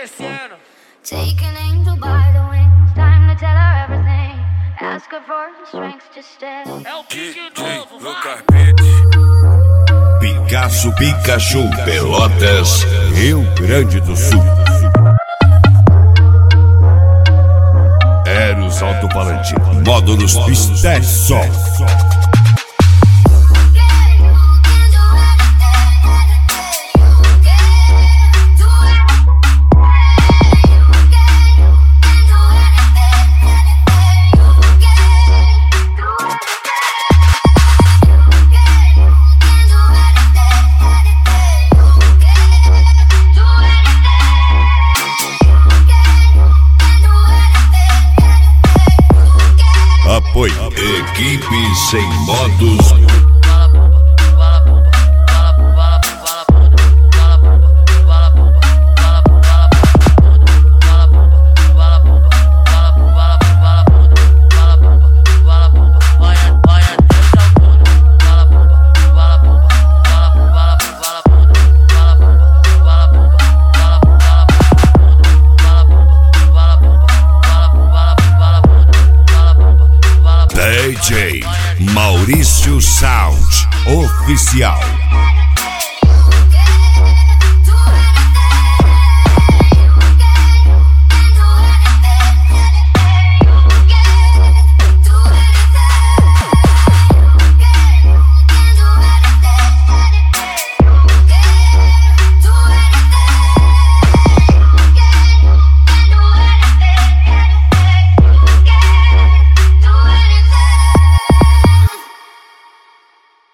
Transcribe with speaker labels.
Speaker 1: descendo.
Speaker 2: Take an angel by the wings, time to tell her everything. Ask her for the strength to stay.
Speaker 1: É o pique novo,
Speaker 3: no
Speaker 1: vai.
Speaker 3: carpete.
Speaker 4: Picasso, Pikachu, Pelotas, Rio Grande do Sul. Eros Alto-Falante, módulos Pisté Sol. Apoio Equipe Sem Modos. DJ Maurício Sound Oficial.